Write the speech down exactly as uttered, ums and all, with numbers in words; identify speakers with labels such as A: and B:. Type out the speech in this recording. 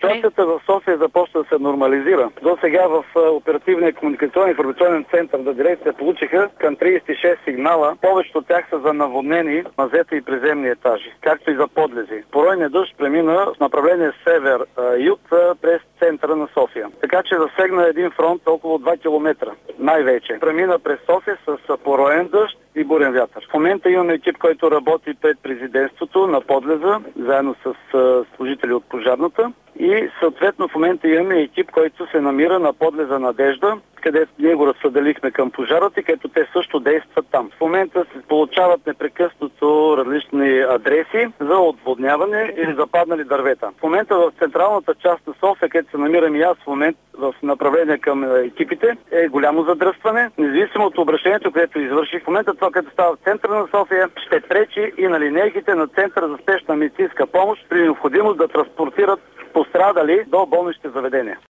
A: Ситуацията в София започва да се нормализира. До сега в оперативния комуникационен информационен център на дирекция получиха към тридесет и шест сигнала. Повечето от тях са за наводнени мазета и приземни етажи, както и за подлези. Поройният дъжд премина в направление север-юг през центъра на София. Така че засегна един фронт около два километра. Най-вече. Премина през София с пороен дъжд и бурен вятър. В момента имаме екип, който работи пред президентството на подлеза, заедно с служители от пожарната. И съответно в момента имаме екип, който се намира на подлеза Надежда, където ние го разсъделихме към пожарата и където те също действат там. В момента се получават непрекъснато различни адреси за отводняване или западнали дървета. В момента в централната част на София, където се намирам и аз в момент в направление към екипите, е голямо задръстване. Независимо от обращението, което извърших, в момента това, което става в центъра на София, ще пречи и на линейките на Центъра за спешна медицинска помощ при необходимост да транспортират пострадали до болничните заведения.